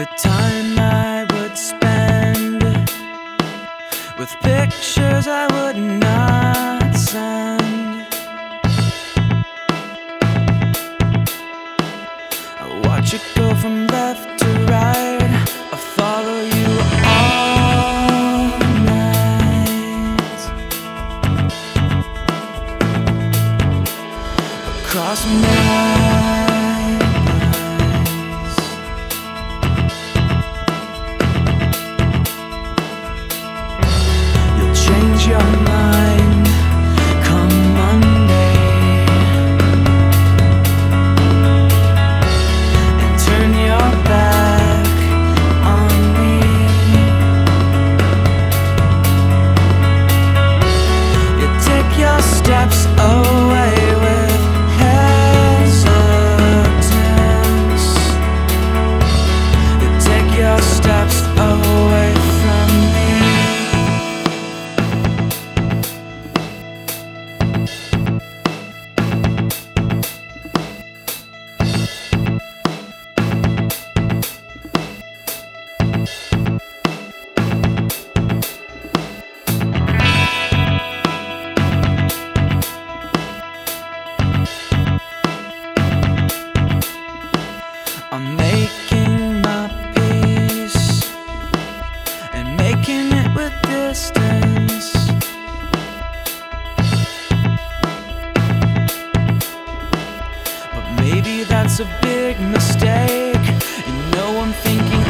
The time I would spend with pictures I would not send. I watch it go from left to right. I follow you all night across my change your mind come Monday and turn your back on me. You take your steps away with hesitance. You take your steps away from me. I'm making my peace and making it with distance. But maybe that's a big mistake. You know I'm thinking